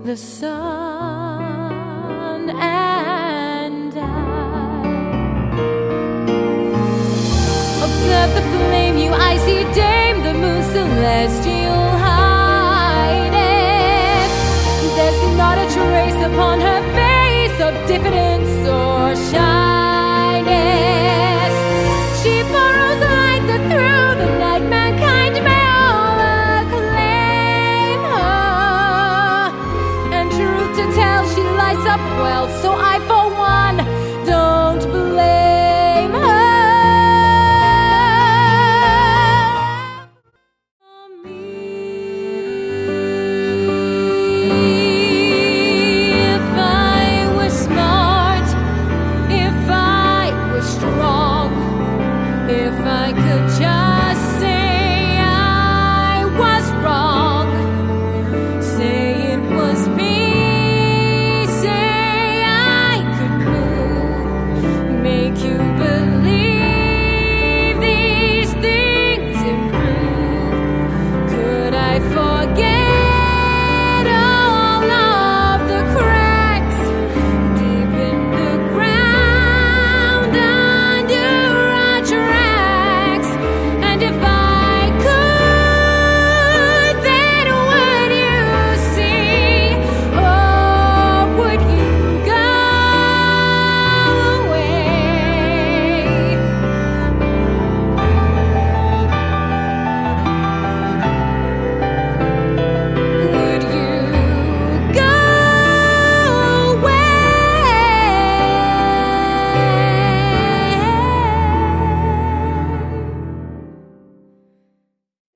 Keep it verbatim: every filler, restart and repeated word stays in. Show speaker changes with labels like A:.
A: the sun and I. Observe the flame, you icy dame, the moon's celestial highness. There's not a trace upon her face of diffidence or shyness. She borrows light that through the night mankind may all acclaim her. And truth to tell, she lights up well, so